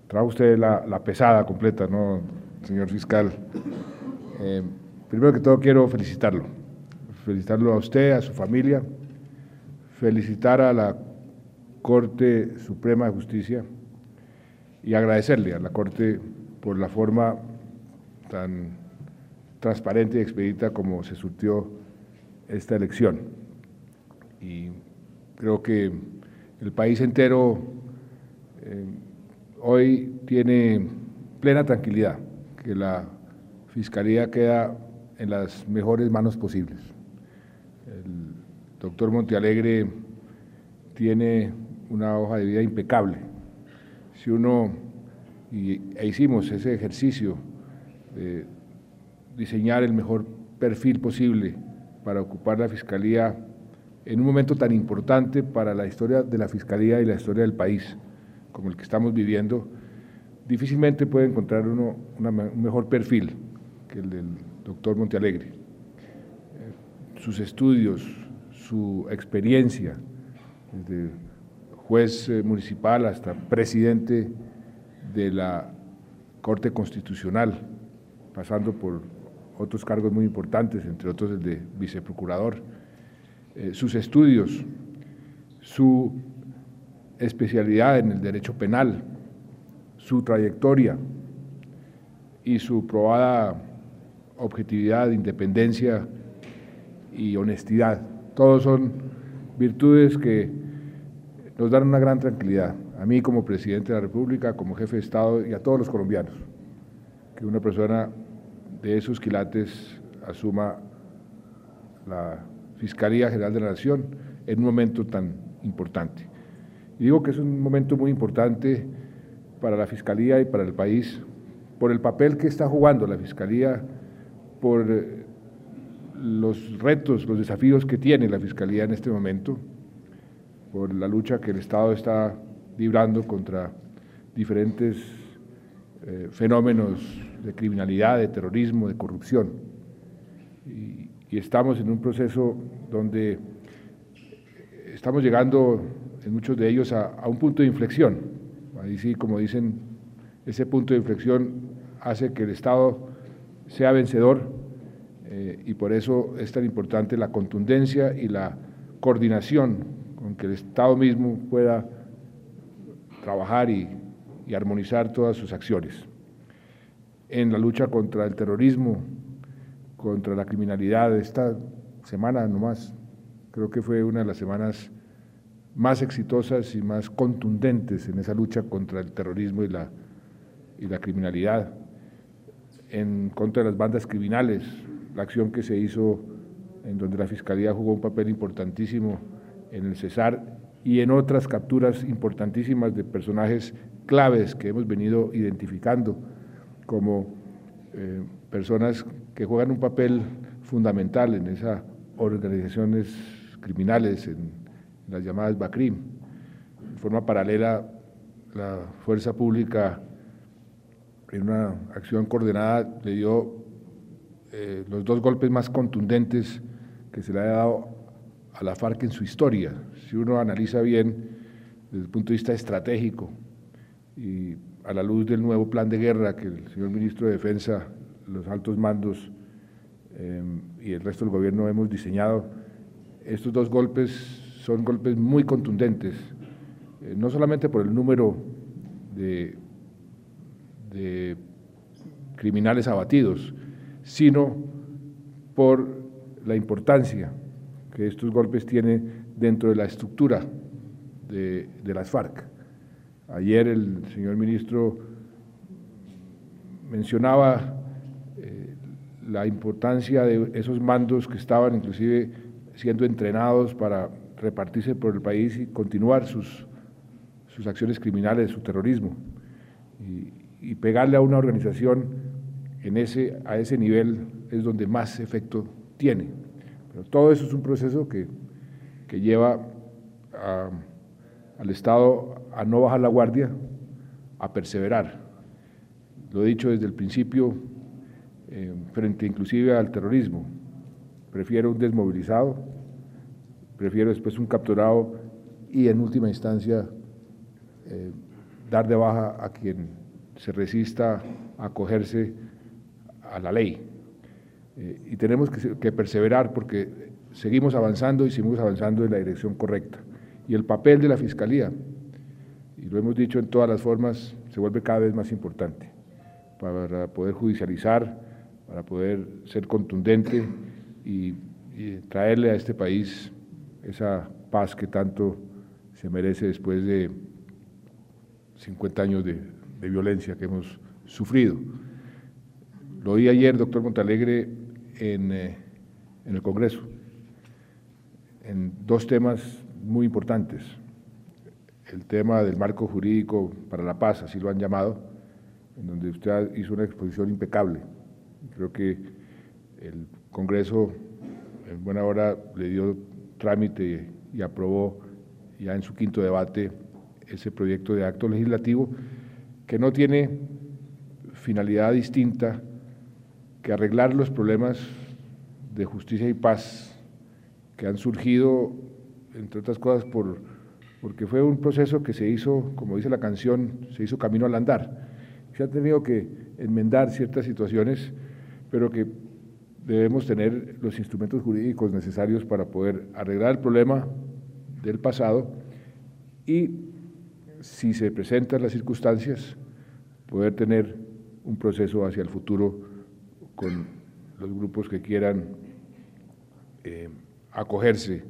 trajo usted la pesada completa, ¿no, señor fiscal? Primero que todo quiero felicitarlo a usted, a su familia, felicitar a la Corte Suprema de Justicia y agradecerle a la Corte por la forma tan transparente y expedita como se surtió esta elección. Y creo que el país entero hoy tiene plena tranquilidad, que la Fiscalía queda en las mejores manos posibles. El doctor Montealegre tiene una hoja de vida impecable. Si uno, hicimos ese ejercicio de diseñar el mejor perfil posible para ocupar la Fiscalía en un momento tan importante para la historia de la Fiscalía y la historia del país, como el que estamos viviendo, difícilmente puede encontrar uno un mejor perfil que el del doctor Montealegre. Sus estudios, su experiencia, desde juez municipal hasta presidente de la Corte Constitucional, pasando por otros cargos muy importantes, entre otros el de viceprocurador, sus estudios, su especialidad en el derecho penal, su trayectoria y su probada objetividad, independencia y honestidad. Todos son virtudes que nos dan una gran tranquilidad, a mí como presidente de la República, como jefe de Estado y a todos los colombianos, que una persona de esos quilates asuma la Fiscalía General de la Nación en un momento tan importante. Y digo que es un momento muy importante para la Fiscalía y para el país, por el papel que está jugando la Fiscalía, por los retos, los desafíos que tiene la Fiscalía en este momento, por la lucha que el Estado está librando contra diferentes fenómenos de criminalidad, de terrorismo, de corrupción. Y estamos en un proceso donde estamos llegando en muchos de ellos a un punto de inflexión. Ahí sí, como dicen, ese punto de inflexión hace que el Estado sea vencedor y por eso es tan importante la contundencia y la coordinación con que el Estado mismo pueda trabajar y armonizar todas sus acciones en la lucha contra el terrorismo, contra la criminalidad. Esta semana nomás, creo que fue una de las semanas más exitosas y más contundentes en esa lucha contra el terrorismo y la criminalidad, en contra de las bandas criminales, la acción que se hizo en donde la Fiscalía jugó un papel importantísimo en el Cesar y en otras capturas importantísimas de personajes claves que hemos venido identificando como personas que juegan un papel fundamental en esas organizaciones criminales, en las llamadas BACRIM. De forma paralela, la fuerza pública, en una acción coordinada, le dio los dos golpes más contundentes que se le ha dado a la FARC en su historia. Si uno analiza bien desde el punto de vista estratégico y a la luz del nuevo plan de guerra que el señor ministro de Defensa, los altos mandos y el resto del gobierno hemos diseñado, estos dos golpes son golpes muy contundentes, no solamente por el número de criminales abatidos, sino por la importancia que estos golpes tienen dentro de la estructura de las FARC. Ayer el señor ministro mencionaba la importancia de esos mandos que estaban inclusive siendo entrenados para repartirse por el país y continuar sus acciones criminales, su terrorismo, y pegarle a una organización a ese nivel es donde más efecto tiene. Pero todo eso es un proceso que lleva al Estado a no bajar la guardia, a perseverar. Lo he dicho desde el principio, frente inclusive al terrorismo, prefiero un desmovilizado, prefiero después un capturado y en última instancia dar de baja a quien se resista a acogerse a la ley. Y tenemos que perseverar porque seguimos avanzando y seguimos avanzando en la dirección correcta. Y el papel de la Fiscalía, y lo hemos dicho en todas las formas, se vuelve cada vez más importante para poder judicializar, para poder ser contundente y traerle a este país esa paz que tanto se merece después de 50 años de violencia que hemos sufrido. Lo oí ayer, doctor Montealegre, en el Congreso, en dos temas muy importantes. El tema del marco jurídico para la paz, así lo han llamado, en donde usted hizo una exposición impecable. Creo que el Congreso en buena hora le dio trámite y aprobó ya en su quinto debate ese proyecto de acto legislativo que no tiene finalidad distinta que arreglar los problemas de justicia y paz que han surgido, entre otras cosas, porque fue un proceso que se hizo, como dice la canción, se hizo camino al andar. Se han tenido que enmendar ciertas situaciones, pero que debemos tener los instrumentos jurídicos necesarios para poder arreglar el problema del pasado y, si se presentan las circunstancias, poder tener un proceso hacia el futuro con los grupos que quieran acogerse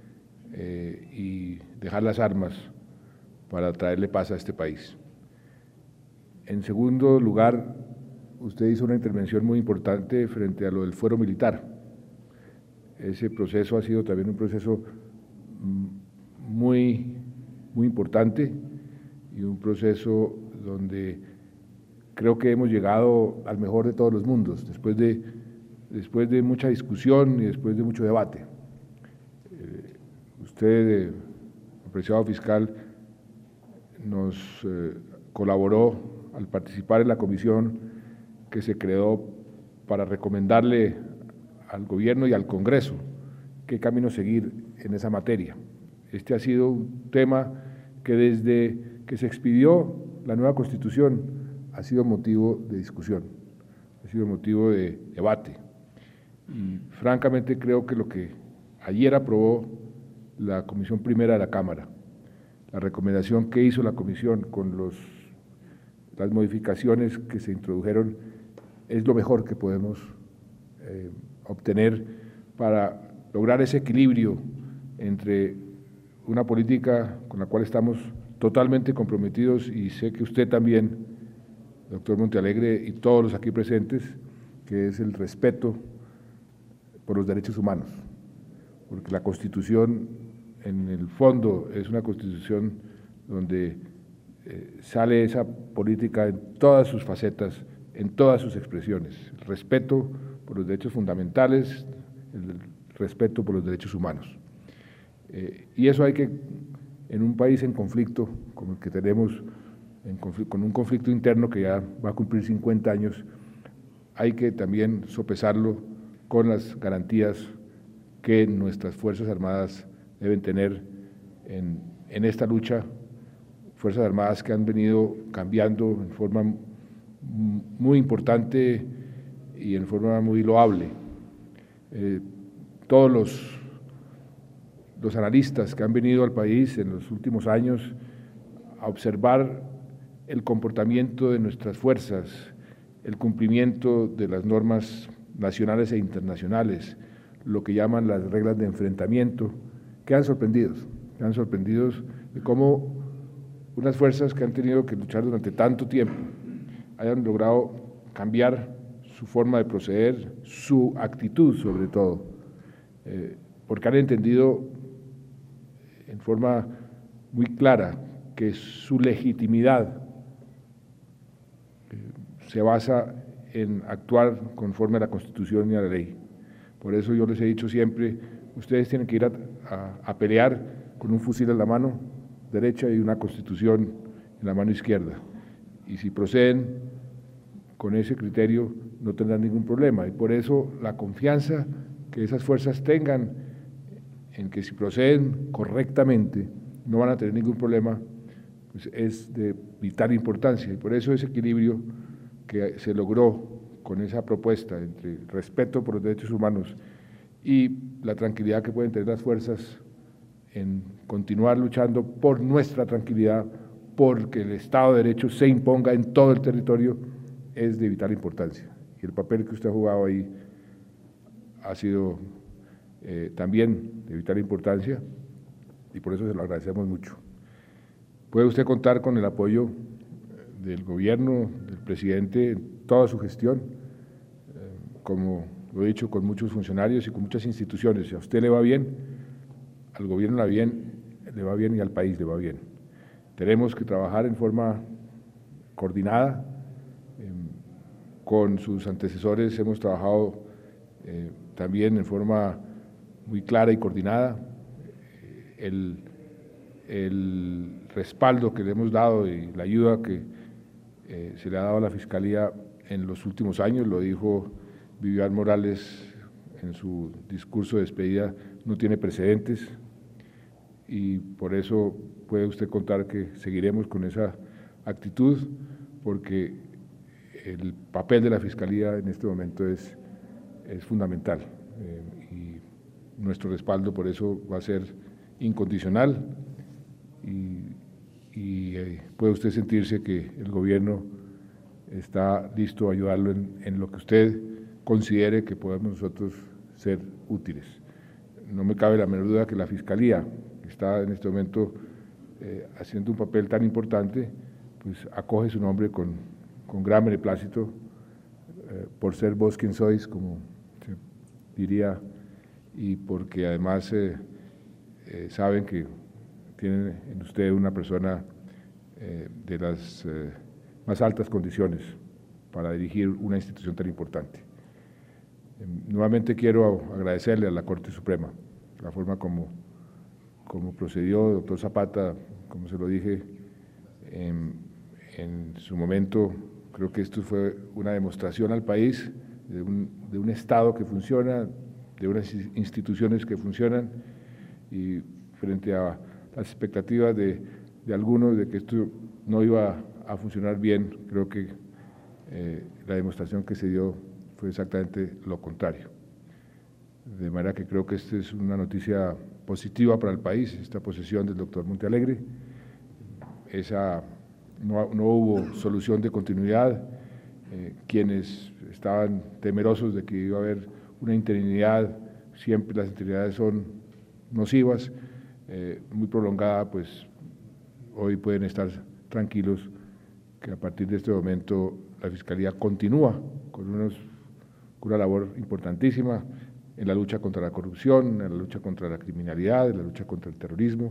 y dejar las armas para traerle paz a este país. En segundo lugar, usted hizo una intervención muy importante frente a lo del fuero militar. Ese proceso ha sido también un proceso muy importante y un proceso donde creo que hemos llegado al mejor de todos los mundos, después de mucha discusión y después de mucho debate. Usted, apreciado fiscal, nos colaboró al participar en la comisión que se creó para recomendarle al gobierno y al Congreso qué camino seguir en esa materia. Este ha sido un tema que desde que se expidió la nueva Constitución ha sido motivo de discusión, ha sido motivo de debate. Y francamente creo que lo que ayer aprobó la Comisión Primera de la Cámara, la recomendación que hizo la Comisión con las modificaciones que se introdujeron, es lo mejor que podemos obtener para lograr ese equilibrio entre una política con la cual estamos totalmente comprometidos, y sé que usted también, doctor Montealegre, y todos los aquí presentes, que es el respeto por los derechos humanos, porque la Constitución en el fondo es una Constitución donde sale esa política en todas sus facetas, en todas sus expresiones, el respeto por los derechos fundamentales, el respeto por los derechos humanos. Y eso hay que, en un país en conflicto como el que tenemos, con un conflicto interno que ya va a cumplir 50 años, hay que también sopesarlo con las garantías que nuestras Fuerzas Armadas deben tener en esta lucha, Fuerzas Armadas que han venido cambiando en forma muy importante y en forma muy loable. Todos los analistas que han venido al país en los últimos años a observar el comportamiento de nuestras fuerzas, el cumplimiento de las normas nacionales e internacionales, lo que llaman las reglas de enfrentamiento, quedan sorprendidos de cómo unas fuerzas que han tenido que luchar durante tanto tiempo hayan logrado cambiar su forma de proceder, su actitud sobre todo, porque han entendido en forma muy clara que su legitimidad se basa en actuar conforme a la Constitución y a la ley. Por eso yo les he dicho siempre, ustedes tienen que ir a pelear con un fusil en la mano derecha y una Constitución en la mano izquierda. Y si proceden con ese criterio, no tendrán ningún problema. Y por eso la confianza que esas fuerzas tengan en que si proceden correctamente, no van a tener ningún problema pues es de vital importancia, y por eso ese equilibrio que se logró con esa propuesta entre respeto por los derechos humanos y la tranquilidad que pueden tener las fuerzas en continuar luchando por nuestra tranquilidad, porque el Estado de Derecho se imponga en todo el territorio, es de vital importancia. Y el papel que usted ha jugado ahí ha sido también de vital importancia, y por eso se lo agradecemos mucho. Puede usted contar con el apoyo del gobierno, del presidente, en toda su gestión, como lo he dicho, con muchos funcionarios y con muchas instituciones. Si a usted le va bien, al gobierno le va bien y al país le va bien. Tenemos que trabajar en forma coordinada. Con sus antecesores hemos trabajado también en forma muy clara y coordinada. El respaldo que le hemos dado y la ayuda que se le ha dado a la Fiscalía en los últimos años, lo dijo Vivian Morales en su discurso de despedida, no tiene precedentes, y por eso puede usted contar que seguiremos con esa actitud, porque el papel de la Fiscalía en este momento es fundamental, y nuestro respaldo por eso va a ser incondicional, y puede usted sentirse que el gobierno está listo a ayudarlo en lo que usted considere que podemos nosotros ser útiles. No me cabe la menor duda que la Fiscalía, que está en este momento haciendo un papel tan importante, pues acoge su nombre con gran beneplácito, por ser vos quien sois, como se diría, y porque además saben que tienen en usted una persona de las más altas condiciones para dirigir una institución tan importante. Nuevamente quiero agradecerle a la Corte Suprema la forma como procedió, doctor Zapata, como se lo dije en su momento. Creo que esto fue una demostración al país de un Estado que funciona, de unas instituciones que funcionan, y frente a las expectativas de algunos de que esto no iba a funcionar bien, creo que la demostración que se dio fue exactamente lo contrario. De manera que creo que esta es una noticia positiva para el país, esta posesión del doctor Montealegre. No hubo solución de continuidad. Quienes estaban temerosos de que iba a haber una interinidad, siempre las interinidades son nocivas, muy prolongada, pues hoy pueden estar tranquilos que a partir de este momento la Fiscalía continúa con una labor importantísima en la lucha contra la corrupción, en la lucha contra la criminalidad, en la lucha contra el terrorismo,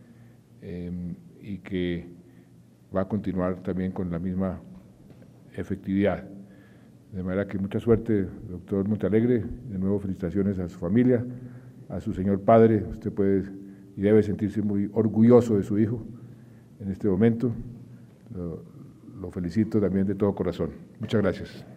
y que va a continuar también con la misma efectividad. De manera que mucha suerte, doctor Montealegre. De nuevo, felicitaciones a su familia, a su señor padre. Usted puede y debe sentirse muy orgulloso de su hijo en este momento. Lo felicito también de todo corazón. Muchas gracias.